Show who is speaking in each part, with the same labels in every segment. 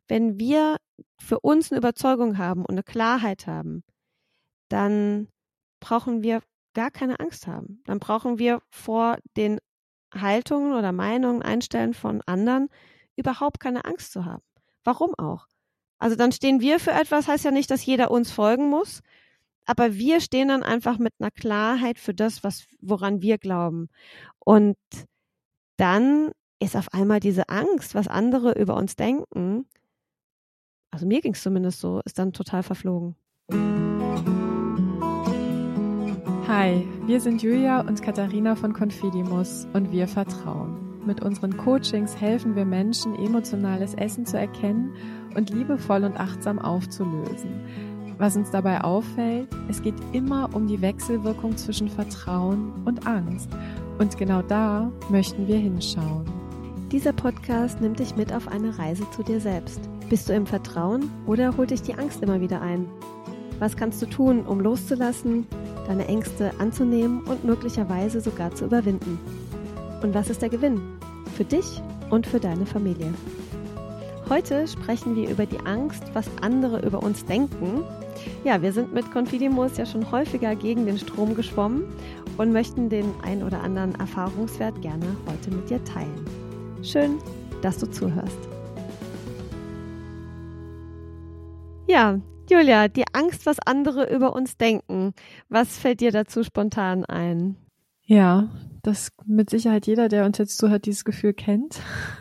Speaker 1: wenn wir für uns eine Überzeugung haben und eine Klarheit haben, dann brauchen wir gar keine Angst haben. Dann brauchen wir vor den Haltungen oder Meinungen, Einstellen von anderen überhaupt keine Angst zu haben. Warum auch? Also dann stehen wir für etwas, heißt ja nicht, dass jeder uns folgen muss, aber wir stehen dann einfach mit einer Klarheit für das, woran wir glauben. Und dann ist auf einmal diese Angst, was andere über uns denken, also mir ging es zumindest so, ist dann total verflogen.
Speaker 2: Hi, wir sind Julia und Katharina von Confidimus und wir vertrauen. Mit unseren Coachings helfen wir Menschen, emotionales Essen zu erkennen und liebevoll und achtsam aufzulösen. Was uns dabei auffällt, es geht immer um die Wechselwirkung zwischen Vertrauen und Angst. Und genau da möchten wir hinschauen.
Speaker 1: Dieser Podcast nimmt dich mit auf eine Reise zu dir selbst. Bist du im Vertrauen oder holt dich die Angst immer wieder ein? Was kannst du tun, um loszulassen, deine Ängste anzunehmen und möglicherweise sogar zu überwinden? Und was ist der Gewinn? Für dich und für deine Familie. Heute sprechen wir über die Angst, was andere über uns denken. Ja, wir sind mit Confidimus ja schon häufiger gegen den Strom geschwommen und möchten den ein oder anderen Erfahrungswert gerne heute mit dir teilen. Schön, dass du zuhörst. Ja, Julia, die Angst, was andere über uns denken. Was fällt dir dazu spontan ein?
Speaker 2: Ja, dass mit Sicherheit jeder, der uns jetzt zuhört, dieses Gefühl kennt.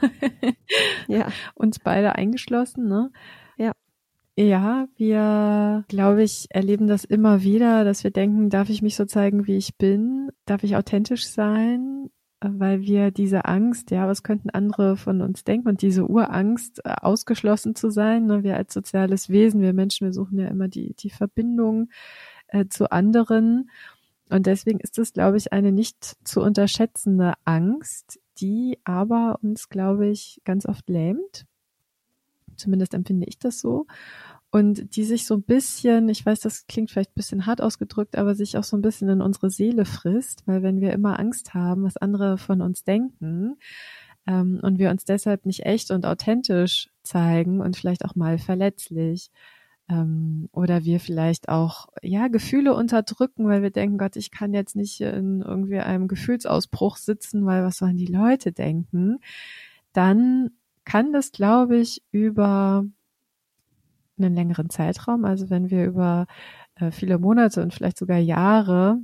Speaker 1: Ja.
Speaker 2: Uns beide eingeschlossen, ne?
Speaker 1: Ja.
Speaker 2: Ja, wir, glaube ich, erleben das immer wieder, dass wir denken, darf ich mich so zeigen, wie ich bin? Darf ich authentisch sein? Weil wir diese Angst, ja, was könnten andere von uns denken? Und diese Urangst, ausgeschlossen zu sein, ne? Wir als soziales Wesen, wir Menschen, wir suchen ja immer die Verbindung zu anderen. Und deswegen ist es, glaube ich, eine nicht zu unterschätzende Angst, die aber uns, glaube ich, ganz oft lähmt. Zumindest empfinde ich das so. Und die sich so ein bisschen, ich weiß, das klingt vielleicht ein bisschen hart ausgedrückt, aber sich auch so ein bisschen in unsere Seele frisst, weil wenn wir immer Angst haben, was andere von uns denken, und wir uns deshalb nicht echt und authentisch zeigen und vielleicht auch mal verletzlich, oder wir vielleicht auch, ja, Gefühle unterdrücken, weil wir denken, Gott, ich kann jetzt nicht in irgendwie einem Gefühlsausbruch sitzen, weil was sollen die Leute denken, dann kann das, glaube ich, über einen längeren Zeitraum, also wenn wir über viele Monate und vielleicht sogar Jahre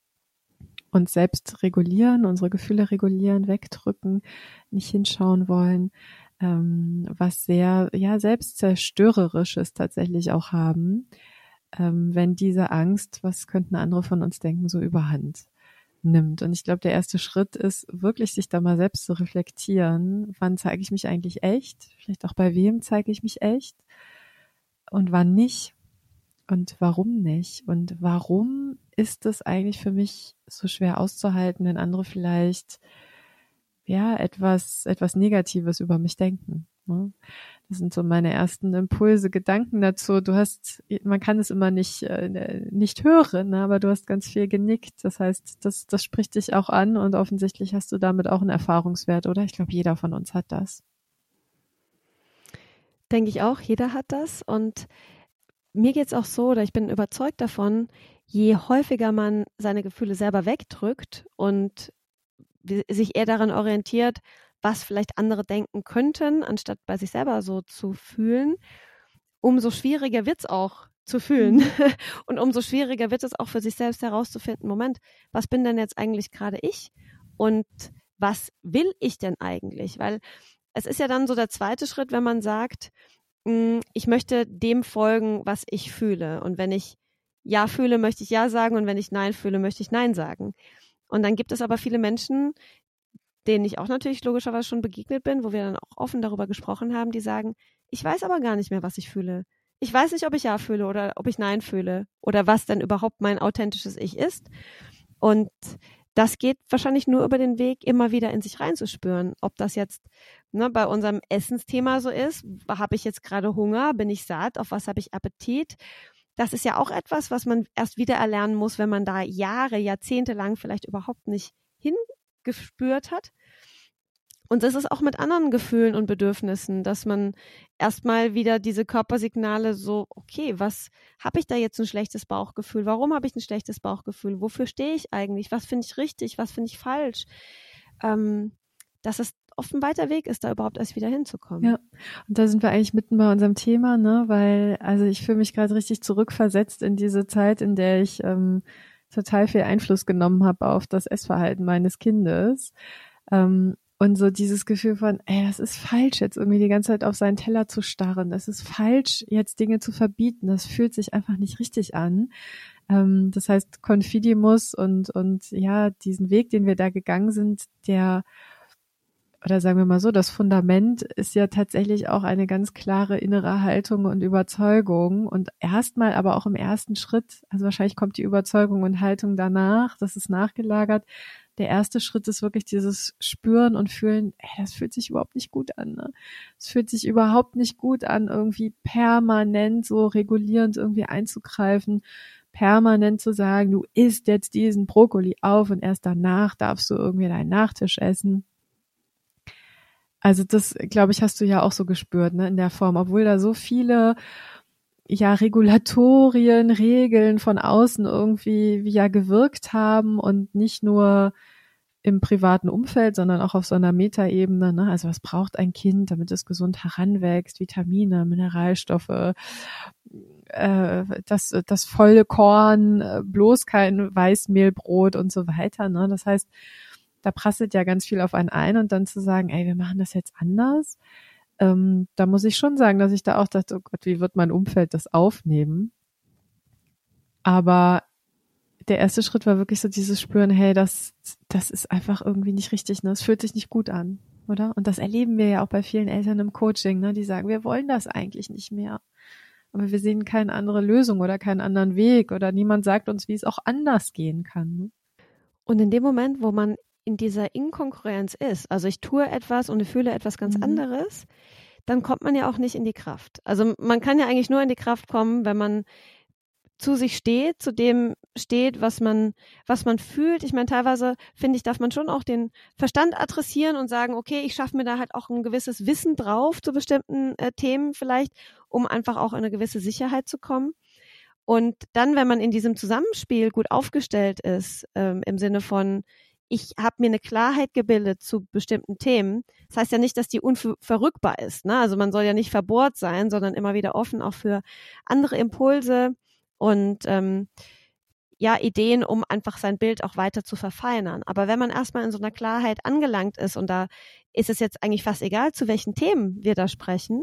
Speaker 2: uns selbst regulieren, unsere Gefühle regulieren, wegdrücken, nicht hinschauen wollen, was sehr, ja, selbstzerstörerisches tatsächlich auch haben, wenn diese Angst, was könnten andere von uns denken, so überhand nimmt. Und ich glaube, der erste Schritt ist wirklich, sich da mal selbst zu reflektieren. Wann zeige ich mich eigentlich echt? Vielleicht auch bei wem zeige ich mich echt? Und wann nicht? Und warum nicht? Und warum ist es eigentlich für mich so schwer auszuhalten, wenn andere vielleicht ja etwas Negatives über mich denken? Ne? Das sind so meine ersten Impulse, Gedanken dazu. Man kann es immer nicht hören, ne? Aber du hast ganz viel genickt. Das heißt, das spricht dich auch an und offensichtlich hast du damit auch einen Erfahrungswert, oder? Ich glaube, jeder von uns hat das.
Speaker 1: Denke ich auch, jeder hat das. Und mir geht's auch so, oder ich bin überzeugt davon, je häufiger man seine Gefühle selber wegdrückt und sich eher daran orientiert, was vielleicht andere denken könnten, anstatt bei sich selber so zu fühlen, umso schwieriger wird's auch zu fühlen. Und umso schwieriger wird es auch für sich selbst herauszufinden, Moment, was bin denn jetzt eigentlich gerade ich? Und was will ich denn eigentlich? Weil es ist ja dann so der zweite Schritt, wenn man sagt, ich möchte dem folgen, was ich fühle. Und wenn ich Ja fühle, möchte ich Ja sagen. Und wenn ich Nein fühle, möchte ich Nein sagen. Und dann gibt es aber viele Menschen, denen ich auch natürlich logischerweise schon begegnet bin, wo wir dann auch offen darüber gesprochen haben, die sagen, ich weiß aber gar nicht mehr, was ich fühle. Ich weiß nicht, ob ich Ja fühle oder ob ich Nein fühle oder was denn überhaupt mein authentisches Ich ist. Und das geht wahrscheinlich nur über den Weg, immer wieder in sich reinzuspüren. Ob das jetzt bei unserem Essensthema so ist, habe ich jetzt gerade Hunger, bin ich satt, auf was habe ich Appetit? Das ist ja auch etwas, was man erst wieder erlernen muss, wenn man da Jahre, Jahrzehnte lang vielleicht überhaupt nicht hingespürt hat. Und das ist auch mit anderen Gefühlen und Bedürfnissen, dass man erstmal wieder diese Körpersignale so, okay, was habe ich da jetzt ein schlechtes Bauchgefühl? Warum habe ich ein schlechtes Bauchgefühl? Wofür stehe ich eigentlich? Was finde ich richtig? Was finde ich falsch? Dass es oft ein weiter Weg ist, da überhaupt erst wieder hinzukommen.
Speaker 2: Ja, und da sind wir eigentlich mitten bei unserem Thema, ne? Weil, also ich fühle mich gerade richtig zurückversetzt in diese Zeit, in der ich total viel Einfluss genommen habe auf das Essverhalten meines Kindes. Und so dieses Gefühl von, das ist falsch, jetzt irgendwie die ganze Zeit auf seinen Teller zu starren. Das ist falsch, jetzt Dinge zu verbieten. Das fühlt sich einfach nicht richtig an. Das heißt, Confidimus und ja, diesen Weg, den wir da gegangen sind, oder sagen wir mal so, das Fundament ist ja tatsächlich auch eine ganz klare innere Haltung und Überzeugung und erstmal aber auch im ersten Schritt, also wahrscheinlich kommt die Überzeugung und Haltung danach, das ist nachgelagert. Der erste Schritt ist wirklich dieses Spüren und Fühlen, das fühlt sich überhaupt nicht gut an. Ne? Es fühlt sich überhaupt nicht gut an, irgendwie permanent so regulierend irgendwie einzugreifen, permanent zu sagen, du isst jetzt diesen Brokkoli auf und erst danach darfst du irgendwie deinen Nachtisch essen. Also das, glaube ich, hast du ja auch so gespürt, ne, in der Form, obwohl da so viele Regulatorien, Regeln von außen irgendwie gewirkt haben und nicht nur im privaten Umfeld, sondern auch auf so einer Metaebene, ne? Also was braucht ein Kind, damit es gesund heranwächst? Vitamine, Mineralstoffe, das volle Korn, bloß kein Weißmehlbrot und so weiter, ne? Das heißt, da prasselt ja ganz viel auf einen ein und dann zu sagen, wir machen das jetzt anders. Da muss ich schon sagen, dass ich da auch dachte, oh Gott, wie wird mein Umfeld das aufnehmen? Aber der erste Schritt war wirklich so dieses Spüren, das ist einfach irgendwie nicht richtig, ne? Es fühlt sich nicht gut an, oder? Und das erleben wir ja auch bei vielen Eltern im Coaching, ne? Die sagen, wir wollen das eigentlich nicht mehr. Aber wir sehen keine andere Lösung oder keinen anderen Weg oder niemand sagt uns, wie es auch anders gehen kann. Ne?
Speaker 1: Und in dem Moment, wo man in dieser Inkongruenz ist, also ich tue etwas und ich fühle etwas ganz anderes, dann kommt man ja auch nicht in die Kraft. Also man kann ja eigentlich nur in die Kraft kommen, wenn man zu sich steht, zu dem steht, was man fühlt. Ich meine, teilweise, finde ich, darf man schon auch den Verstand adressieren und sagen, okay, ich schaffe mir da halt auch ein gewisses Wissen drauf zu bestimmten Themen vielleicht, um einfach auch in eine gewisse Sicherheit zu kommen. Und dann, wenn man in diesem Zusammenspiel gut aufgestellt ist, im Sinne von, ich habe mir eine Klarheit gebildet zu bestimmten Themen. Das heißt ja nicht, dass die unverrückbar ist. Ne? Also man soll ja nicht verbohrt sein, sondern immer wieder offen auch für andere Impulse und Ideen, um einfach sein Bild auch weiter zu verfeinern. Aber wenn man erstmal in so einer Klarheit angelangt ist, und da ist es jetzt eigentlich fast egal, zu welchen Themen wir da sprechen,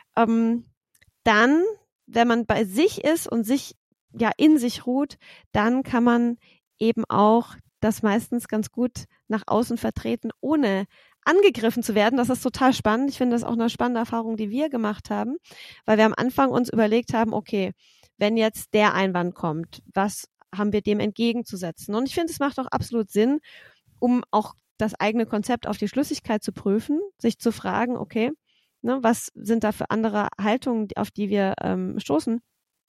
Speaker 1: dann, wenn man bei sich ist und sich in sich ruht, dann kann man eben auch das meistens ganz gut nach außen vertreten, ohne angegriffen zu werden. Das ist total spannend. Ich finde das auch eine spannende Erfahrung, die wir gemacht haben, weil wir am Anfang uns überlegt haben, okay, wenn jetzt der Einwand kommt, was haben wir dem entgegenzusetzen? Und ich finde, es macht auch absolut Sinn, um auch das eigene Konzept auf die Schlüssigkeit zu prüfen, sich zu fragen, okay, ne, was sind da für andere Haltungen, auf die wir stoßen?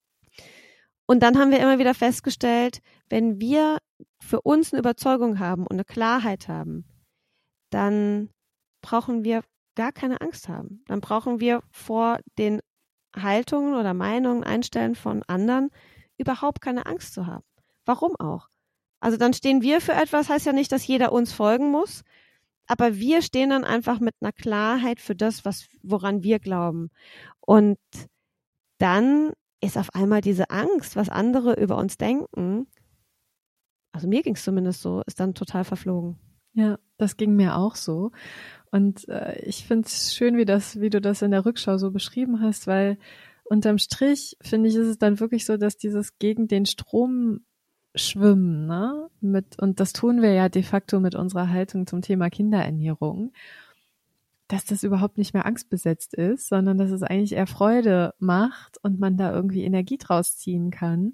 Speaker 1: Und dann haben wir immer wieder festgestellt, wenn wir für uns eine Überzeugung haben und eine Klarheit haben, dann brauchen wir gar keine Angst haben. Dann brauchen wir vor den Haltungen oder Meinungen, Einstellen von anderen überhaupt keine Angst zu haben. Warum auch? Also dann stehen wir für etwas, heißt ja nicht, dass jeder uns folgen muss, aber wir stehen dann einfach mit einer Klarheit für das, woran wir glauben. Und dann ist auf einmal diese Angst, was andere über uns denken, also mir ging es zumindest so, ist dann total verflogen.
Speaker 2: Ja, das ging mir auch so. Und ich finde es schön, wie du das in der Rückschau so beschrieben hast, weil unterm Strich, finde ich, ist es dann wirklich so, dass dieses gegen den Strom schwimmen, ne? Und das tun wir ja de facto mit unserer Haltung zum Thema Kinderernährung, dass das überhaupt nicht mehr angstbesetzt ist, sondern dass es eigentlich eher Freude macht und man da irgendwie Energie draus ziehen kann,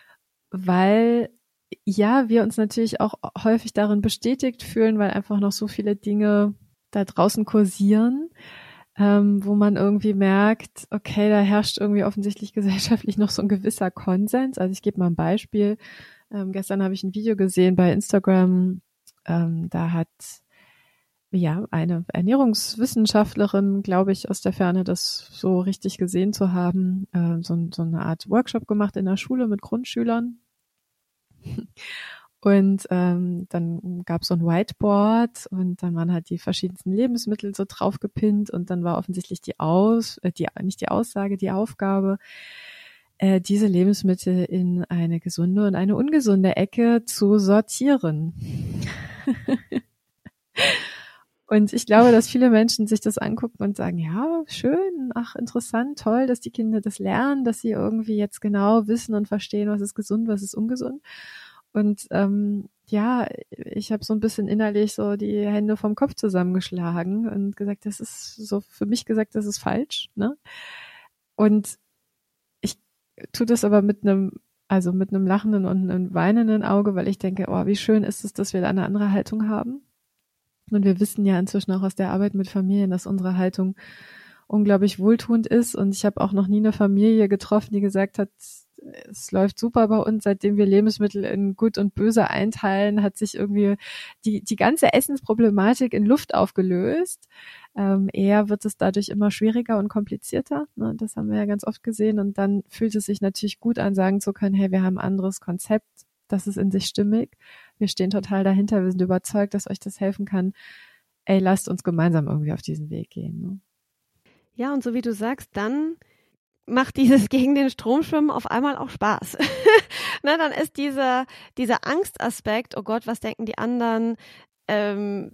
Speaker 2: weil wir uns natürlich auch häufig darin bestätigt fühlen, weil einfach noch so viele Dinge da draußen kursieren, wo man irgendwie merkt, okay, da herrscht irgendwie offensichtlich gesellschaftlich noch so ein gewisser Konsens. Also ich gebe mal ein Beispiel. Gestern habe ich ein Video gesehen bei Instagram, da hat eine Ernährungswissenschaftlerin, glaube ich, aus der Ferne, das so richtig gesehen zu haben, so eine Art Workshop gemacht in der Schule mit Grundschülern. Und dann gab es so ein Whiteboard und dann waren halt die verschiedensten Lebensmittel so draufgepinnt und dann war offensichtlich die Aufgabe, diese Lebensmittel in eine gesunde und eine ungesunde Ecke zu sortieren. Und ich glaube, dass viele Menschen sich das angucken und sagen, ja, schön, ach, interessant, toll, dass die Kinder das lernen, dass sie irgendwie jetzt genau wissen und verstehen, was ist gesund, was ist ungesund. Und ich habe so ein bisschen innerlich so die Hände vom Kopf zusammengeschlagen und gesagt, das ist so für mich gesagt, das ist falsch, ne? Und ich tue das aber mit einem lachenden und einem weinenden Auge, weil ich denke, oh, wie schön ist es, dass wir da eine andere Haltung haben. Und wir wissen ja inzwischen auch aus der Arbeit mit Familien, dass unsere Haltung unglaublich wohltuend ist. Und ich habe auch noch nie eine Familie getroffen, die gesagt hat, es läuft super bei uns, seitdem wir Lebensmittel in gut und böse einteilen, hat sich irgendwie die ganze Essensproblematik in Luft aufgelöst. Eher wird es dadurch immer schwieriger und komplizierter. Ne? Das haben wir ja ganz oft gesehen. Und dann fühlt es sich natürlich gut an, sagen zu können, hey, wir haben ein anderes Konzept, das ist in sich stimmig. Wir stehen total dahinter, wir sind überzeugt, dass euch das helfen kann. Ey, lasst uns gemeinsam irgendwie auf diesen Weg gehen. Ne?
Speaker 1: Ja, und so wie du sagst, dann macht dieses gegen den Strom schwimmen auf einmal auch Spaß. Na, dann ist dieser Angstaspekt, oh Gott, was denken die anderen, der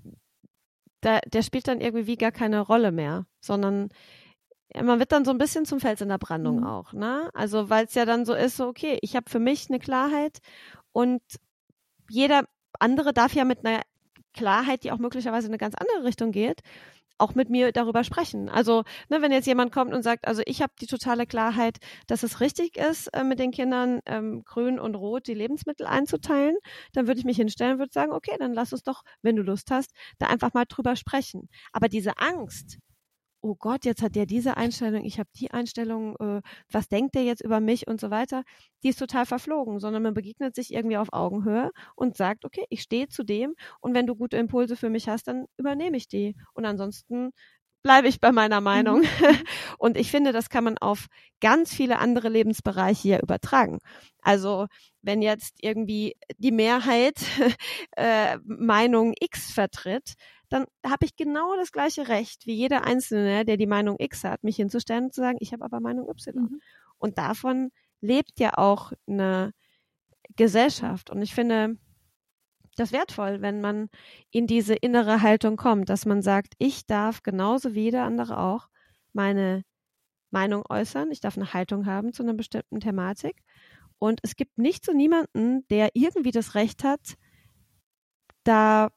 Speaker 1: spielt dann irgendwie gar keine Rolle mehr, sondern man wird dann so ein bisschen zum Fels in der Brandung auch. Ne? Also weil es ja dann so ist, so okay, ich habe für mich eine Klarheit und jeder andere darf ja mit einer Klarheit, die auch möglicherweise in eine ganz andere Richtung geht, auch mit mir darüber sprechen. Also, ne, wenn jetzt jemand kommt und sagt, also ich habe die totale Klarheit, dass es richtig ist, mit den Kindern grün und rot die Lebensmittel einzuteilen, dann würde ich mich hinstellen und würde sagen, okay, dann lass uns doch, wenn du Lust hast, da einfach mal drüber sprechen. Aber diese Angst, oh Gott, jetzt hat der diese Einstellung, ich habe die Einstellung, was denkt der jetzt über mich und so weiter, die ist total verflogen, sondern man begegnet sich irgendwie auf Augenhöhe und sagt, okay, ich stehe zu dem und wenn du gute Impulse für mich hast, dann übernehme ich die und ansonsten bleibe ich bei meiner Meinung. Und ich finde, das kann man auf ganz viele andere Lebensbereiche hier übertragen. Also wenn jetzt irgendwie die Mehrheit Meinung X vertritt, dann habe ich genau das gleiche Recht wie jeder Einzelne, der die Meinung X hat, mich hinzustellen und zu sagen, ich habe aber Meinung Y. Und davon lebt ja auch eine Gesellschaft. Und ich finde das wertvoll, wenn man in diese innere Haltung kommt, dass man sagt, ich darf genauso wie jeder andere auch meine Meinung äußern, ich darf eine Haltung haben zu einer bestimmten Thematik. Und es gibt nicht so niemanden, der irgendwie das Recht hat, da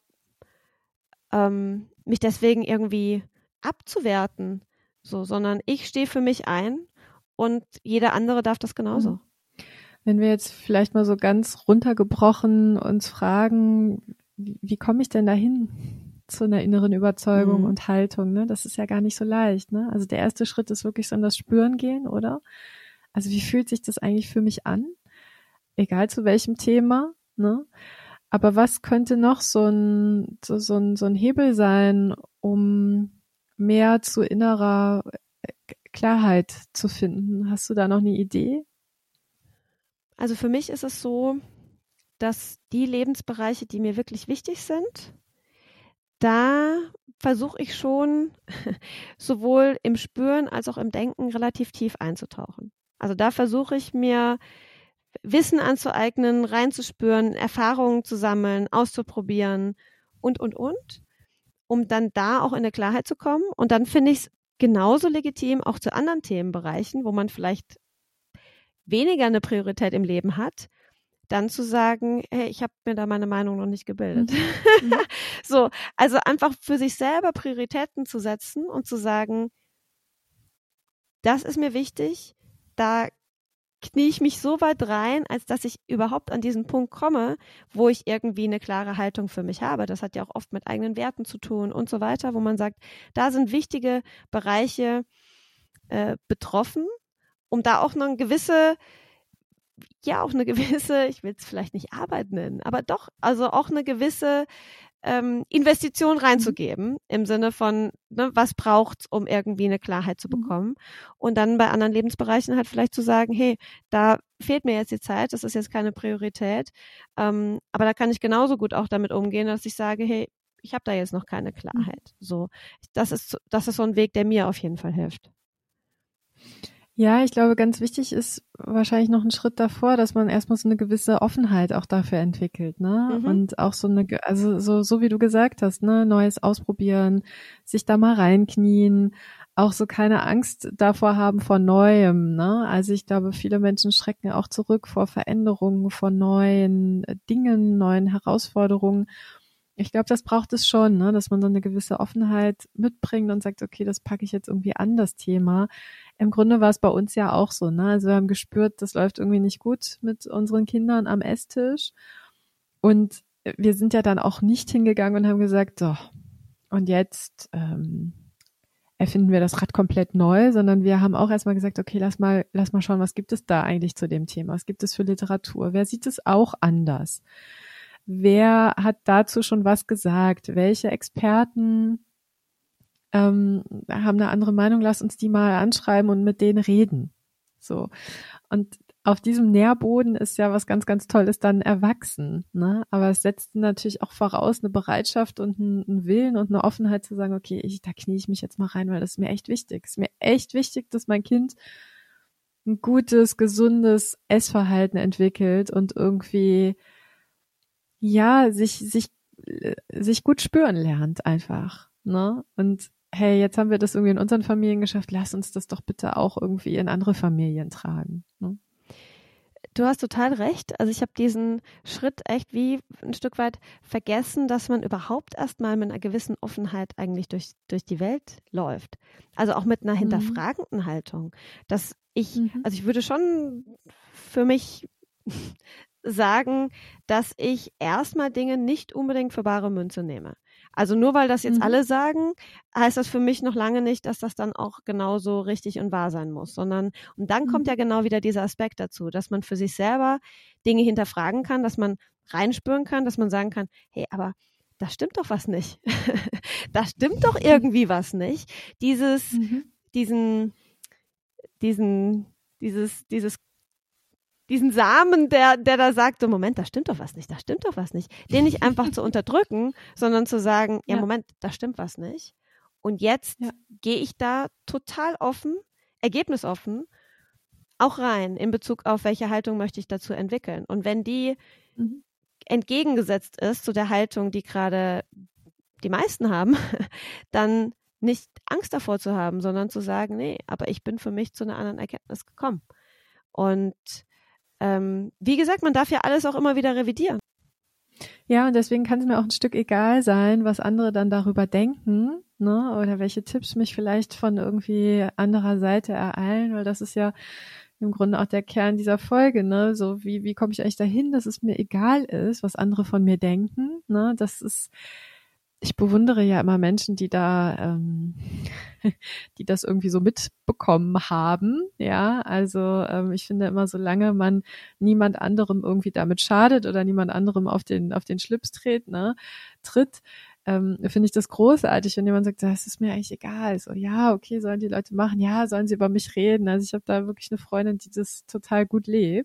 Speaker 1: mich deswegen irgendwie abzuwerten, so, sondern ich stehe für mich ein und jeder andere darf das genauso.
Speaker 2: Wenn wir jetzt vielleicht mal so ganz runtergebrochen uns fragen, wie komme ich denn dahin zu einer inneren Überzeugung und Haltung, ne? Das ist ja gar nicht so leicht, ne? Also der erste Schritt ist wirklich so in das Spüren gehen, oder? Also wie fühlt sich das eigentlich für mich an? Egal zu welchem Thema, ne? Aber was könnte noch so ein Hebel sein, um mehr zu innerer Klarheit zu finden? Hast du da noch eine Idee?
Speaker 1: Also für mich ist es so, dass die Lebensbereiche, die mir wirklich wichtig sind, da versuche ich schon sowohl im Spüren als auch im Denken relativ tief einzutauchen. Also da versuche ich mir Wissen anzueignen, reinzuspüren, Erfahrungen zu sammeln, auszuprobieren und, um dann da auch in eine Klarheit zu kommen. Und dann finde ich es genauso legitim, auch zu anderen Themenbereichen, wo man vielleicht weniger eine Priorität im Leben hat, dann zu sagen, hey, ich habe mir da meine Meinung noch nicht gebildet. So, also einfach für sich selber Prioritäten zu setzen und zu sagen, das ist mir wichtig, da knie ich mich so weit rein, als dass ich überhaupt an diesen Punkt komme, wo ich irgendwie eine klare Haltung für mich habe. Das hat ja auch oft mit eigenen Werten zu tun und so weiter, wo man sagt, da sind wichtige Bereiche betroffen, um da auch eine gewisse, ich will es vielleicht nicht Arbeit nennen, aber doch, also auch eine gewisse Investition reinzugeben, im Sinne von, ne, was braucht's, um irgendwie eine Klarheit zu bekommen. Und dann bei anderen Lebensbereichen halt vielleicht zu sagen, hey, da fehlt mir jetzt die Zeit, das ist jetzt keine Priorität, aber da kann ich genauso gut auch damit umgehen, dass ich sage, hey, ich habe da jetzt noch keine Klarheit. So, das ist so ein Weg, der mir auf jeden Fall hilft.
Speaker 2: Ja, ich glaube, ganz wichtig ist wahrscheinlich noch ein Schritt davor, dass man erstmal so eine gewisse Offenheit auch dafür entwickelt, ne? Und auch so eine, also so wie du gesagt hast, ne, Neues ausprobieren, sich da mal reinknien, auch so keine Angst davor haben vor Neuem, ne? Also ich glaube, viele Menschen schrecken auch zurück vor Veränderungen, vor neuen Dingen, neuen Herausforderungen. Ich glaube, das braucht es schon, ne, dass man so eine gewisse Offenheit mitbringt und sagt, okay, das packe ich jetzt irgendwie an, das Thema. Im Grunde war es bei uns ja auch so, ne? Also wir haben gespürt, das läuft irgendwie nicht gut mit unseren Kindern am Esstisch. Und wir sind ja dann auch nicht hingegangen und haben gesagt, so, und jetzt erfinden wir das Rad komplett neu, sondern wir haben auch erstmal gesagt, okay, lass mal schauen, was gibt es da eigentlich zu dem Thema? Was gibt es für Literatur? Wer sieht es auch anders? Wer hat dazu schon was gesagt? Welche Experten haben eine andere Meinung? Lass uns die mal anschreiben und mit denen reden. So. Und auf diesem Nährboden ist ja was ganz, ganz Tolles dann erwachsen, ne? Aber es setzt natürlich auch voraus eine Bereitschaft und einen Willen und eine Offenheit zu sagen, okay, da knie ich mich jetzt mal rein, weil das ist mir echt wichtig. Es ist mir echt wichtig, dass mein Kind ein gutes, gesundes Essverhalten entwickelt und irgendwie ja, sich gut spüren lernt einfach, ne? Und hey, jetzt haben wir das irgendwie in unseren Familien geschafft, lass uns das doch bitte auch irgendwie in andere Familien tragen, ne?
Speaker 1: Du hast total recht. Also ich habe diesen Schritt echt wie ein Stück weit vergessen, dass man überhaupt erstmal mit einer gewissen Offenheit eigentlich durch die Welt läuft. Also auch mit einer hinterfragenden Haltung. Dass also ich würde schon für mich sagen, dass ich erstmal Dinge nicht unbedingt für bare Münze nehme. Also nur weil das jetzt alle sagen, heißt das für mich noch lange nicht, dass das dann auch genauso richtig und wahr sein muss, sondern, und dann kommt ja genau wieder dieser Aspekt dazu, dass man für sich selber Dinge hinterfragen kann, dass man reinspüren kann, dass man sagen kann, hey, aber da stimmt doch was nicht. Da stimmt doch irgendwie was nicht. Diesen Samen, der da sagt, so Moment, da stimmt doch was nicht, den nicht einfach zu unterdrücken, sondern zu sagen, ja Moment, da stimmt was nicht. Und jetzt gehe ich da total offen, ergebnisoffen, auch rein in Bezug auf, welche Haltung möchte ich dazu entwickeln. Und wenn die entgegengesetzt ist zu der Haltung, die gerade die meisten haben, dann nicht Angst davor zu haben, sondern zu sagen, nee, aber ich bin für mich zu einer anderen Erkenntnis gekommen. Und wie gesagt, man darf ja alles auch immer wieder revidieren.
Speaker 2: Ja, und deswegen kann es mir auch ein Stück egal sein, was andere dann darüber denken, ne, oder welche Tipps mich vielleicht von irgendwie anderer Seite ereilen, weil das ist ja im Grunde auch der Kern dieser Folge, ne, so wie komme ich eigentlich dahin, dass es mir egal ist, was andere von mir denken, ne, ich bewundere ja immer Menschen, die das irgendwie so mitbekommen haben, ja, also ich finde immer, solange man niemand anderem irgendwie damit schadet oder niemand anderem auf den Schlips tritt, finde ich das großartig, wenn jemand sagt, das ist mir eigentlich egal, so, ja, okay, sollen die Leute machen, ja, sollen sie über mich reden, also ich habe da wirklich eine Freundin, die das total gut lebt,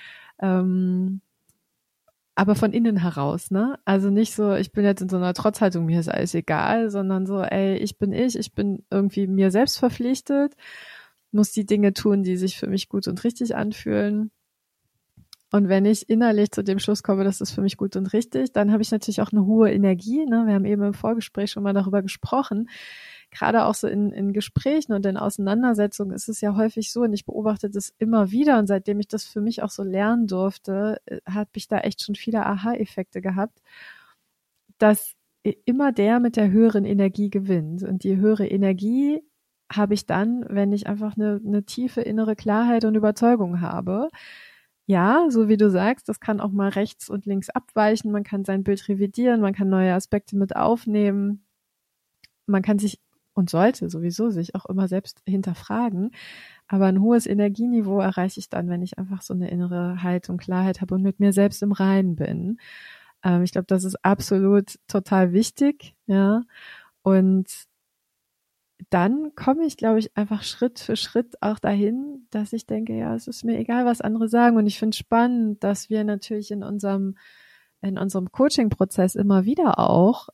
Speaker 2: aber von innen heraus, ne? Also nicht so, ich bin jetzt in so einer Trotzhaltung, mir ist alles egal, sondern so, ey, ich bin irgendwie mir selbst verpflichtet, muss die Dinge tun, die sich für mich gut und richtig anfühlen. Und wenn ich innerlich zu dem Schluss komme, das ist für mich gut und richtig, dann habe ich natürlich auch eine hohe Energie, ne? Wir haben eben im Vorgespräch schon mal darüber gesprochen. Gerade auch so in Gesprächen und in Auseinandersetzungen ist es ja häufig so, und ich beobachte das immer wieder, und seitdem ich das für mich auch so lernen durfte, habe ich da echt schon viele Aha-Effekte gehabt, dass immer der mit der höheren Energie gewinnt. Und die höhere Energie habe ich dann, wenn ich einfach eine tiefe innere Klarheit und Überzeugung habe. Ja, so wie du sagst, das kann auch mal rechts und links abweichen, man kann sein Bild revidieren, man kann neue Aspekte mit aufnehmen, man kann sich und sollte sowieso sich auch immer selbst hinterfragen. Aber ein hohes Energieniveau erreiche ich dann, wenn ich einfach so eine innere Haltung, Klarheit habe und mit mir selbst im Reinen bin. Ich glaube, das ist absolut total wichtig, ja. Und dann komme ich, glaube ich, einfach Schritt für Schritt auch dahin, dass ich denke, ja, es ist mir egal, was andere sagen. Und ich finde es spannend, dass wir natürlich in unserem Coaching-Prozess immer wieder auch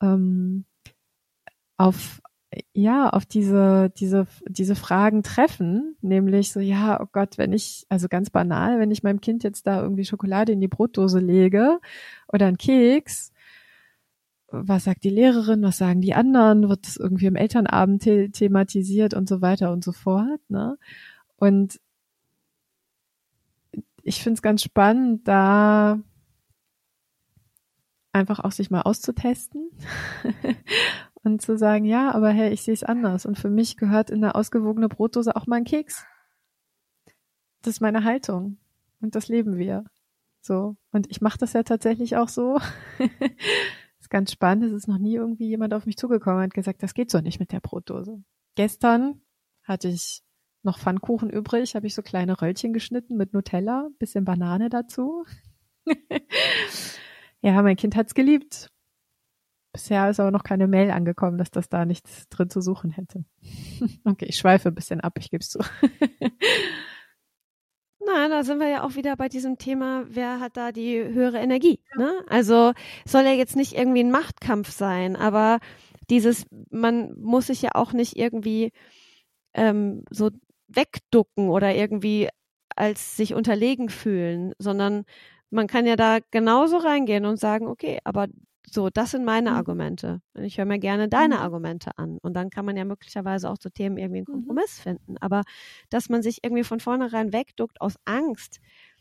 Speaker 2: auf diese Fragen treffen, nämlich so, ja, oh Gott, also ganz banal, wenn ich meinem Kind jetzt da irgendwie Schokolade in die Brotdose lege oder einen Keks, was sagt die Lehrerin, was sagen die anderen, wird das irgendwie im Elternabend thematisiert und so weiter und so fort, ne? Und ich finde es ganz spannend, da einfach auch sich mal auszutesten und zu sagen, ja, aber hey, ich sehe es anders. Und für mich gehört in eine ausgewogene Brotdose auch mal ein Keks. Das ist meine Haltung. Und das leben wir. So. Und ich mache das ja tatsächlich auch so. Ist ganz spannend. Es ist noch nie irgendwie jemand auf mich zugekommen und hat gesagt, das geht so nicht mit der Brotdose. Gestern hatte ich noch Pfannkuchen übrig, habe ich so kleine Röllchen geschnitten mit Nutella, bisschen Banane dazu. Ja, mein Kind hat's geliebt. Bisher ist aber noch keine Mail angekommen, dass das da nichts drin zu suchen hätte. Okay, ich schweife ein bisschen ab, ich gebe es zu.
Speaker 1: Na, da sind wir ja auch wieder bei diesem Thema, wer hat da die höhere Energie, ne? Also soll ja jetzt nicht irgendwie ein Machtkampf sein, aber man muss sich ja auch nicht irgendwie so wegducken oder irgendwie als sich unterlegen fühlen, sondern man kann ja da genauso reingehen und sagen, okay, aber so, das sind meine Argumente. Und ich höre mir gerne deine Argumente an. Und dann kann man ja möglicherweise auch zu Themen irgendwie einen Kompromiss finden. Aber dass man sich irgendwie von vornherein wegduckt aus Angst,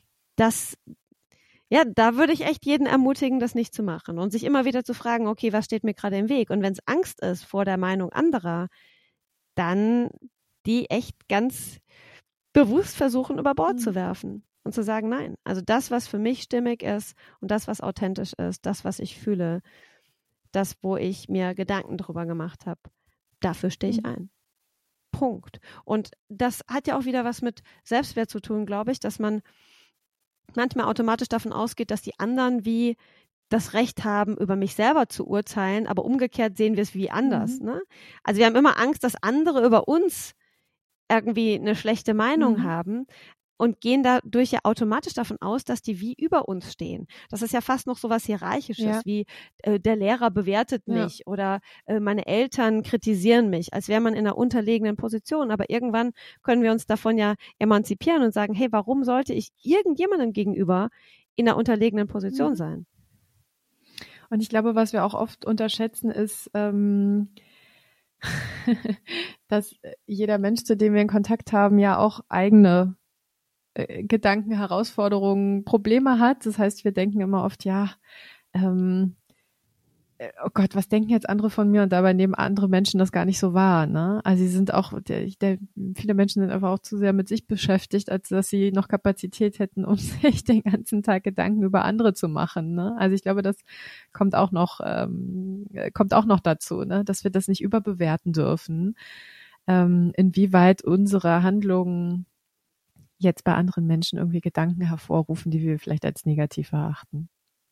Speaker 1: da würde ich echt jeden ermutigen, das nicht zu machen und sich immer wieder zu fragen, okay, was steht mir gerade im Weg? Und wenn es Angst ist vor der Meinung anderer, dann die echt ganz bewusst versuchen, über Bord zu werfen und zu sagen, nein, also das, was für mich stimmig ist und das, was authentisch ist, das, was ich fühle, das, wo ich mir Gedanken drüber gemacht habe, dafür stehe ich ein. Punkt. Und das hat ja auch wieder was mit Selbstwert zu tun, glaube ich, dass man manchmal automatisch davon ausgeht, dass die anderen wie das Recht haben, über mich selber zu urteilen, aber umgekehrt sehen wir es wie anders. Ne? Also wir haben immer Angst, dass andere über uns irgendwie eine schlechte Meinung haben und gehen dadurch ja automatisch davon aus, dass die wie über uns stehen. Das ist ja fast noch so was Hierarchisches, wie der Lehrer bewertet mich oder meine Eltern kritisieren mich, als wäre man in einer unterlegenen Position. Aber irgendwann können wir uns davon ja emanzipieren und sagen, hey, warum sollte ich irgendjemandem gegenüber in einer unterlegenen Position sein?
Speaker 2: Und ich glaube, was wir auch oft unterschätzen, ist, dass jeder Mensch, zu dem wir in Kontakt haben, ja auch eigene Gedanken, Herausforderungen, Probleme hat. Das heißt, wir denken immer oft, oh Gott, was denken jetzt andere von mir? Und dabei nehmen andere Menschen das gar nicht so wahr. Ne? Also sie sind auch, viele Menschen sind einfach auch zu sehr mit sich beschäftigt, als dass sie noch Kapazität hätten, um sich den ganzen Tag Gedanken über andere zu machen. Ne? Also ich glaube, das kommt auch noch dazu, ne? Dass wir das nicht überbewerten dürfen, inwieweit unsere Handlungen jetzt bei anderen Menschen irgendwie Gedanken hervorrufen, die wir vielleicht als negativ erachten.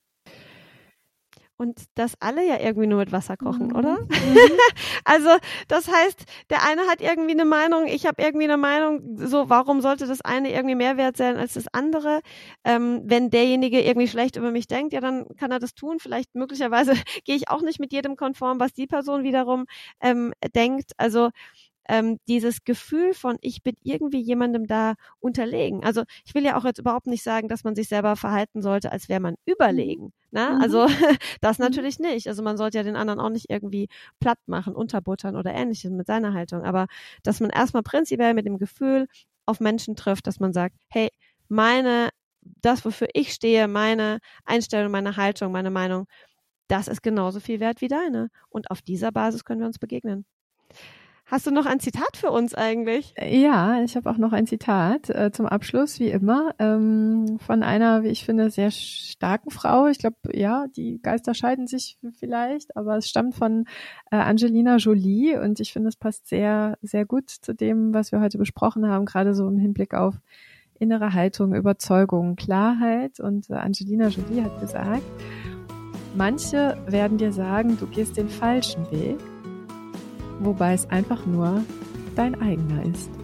Speaker 1: Und dass alle ja irgendwie nur mit Wasser kochen, oder? Also das heißt, der eine hat irgendwie eine Meinung, ich habe irgendwie eine Meinung, so warum sollte das eine irgendwie mehr wert sein als das andere? Wenn derjenige irgendwie schlecht über mich denkt, ja, dann kann er das tun. Vielleicht möglicherweise gehe ich auch nicht mit jedem konform, was die Person wiederum denkt. Also dieses Gefühl von, ich bin irgendwie jemandem da unterlegen. Also ich will ja auch jetzt überhaupt nicht sagen, dass man sich selber verhalten sollte, als wäre man überlegen. Ne? Also das natürlich nicht. Also man sollte ja den anderen auch nicht irgendwie platt machen, unterbuttern oder ähnliches mit seiner Haltung. Aber dass man erstmal prinzipiell mit dem Gefühl auf Menschen trifft, dass man sagt, hey, das, wofür ich stehe, meine Einstellung, meine Haltung, meine Meinung, das ist genauso viel wert wie deine. Und auf dieser Basis können wir uns begegnen. Hast du noch ein Zitat für uns eigentlich?
Speaker 2: Ja, ich habe auch noch ein Zitat zum Abschluss, wie immer, von einer, wie ich finde, sehr starken Frau. Ich glaube, ja, die Geister scheiden sich vielleicht, aber es stammt von Angelina Jolie und ich finde, es passt sehr, sehr gut zu dem, was wir heute besprochen haben, gerade so im Hinblick auf innere Haltung, Überzeugung, Klarheit. Und Angelina Jolie hat gesagt, Manche werden dir sagen, du gehst den falschen Weg, wobei es einfach nur dein eigener ist.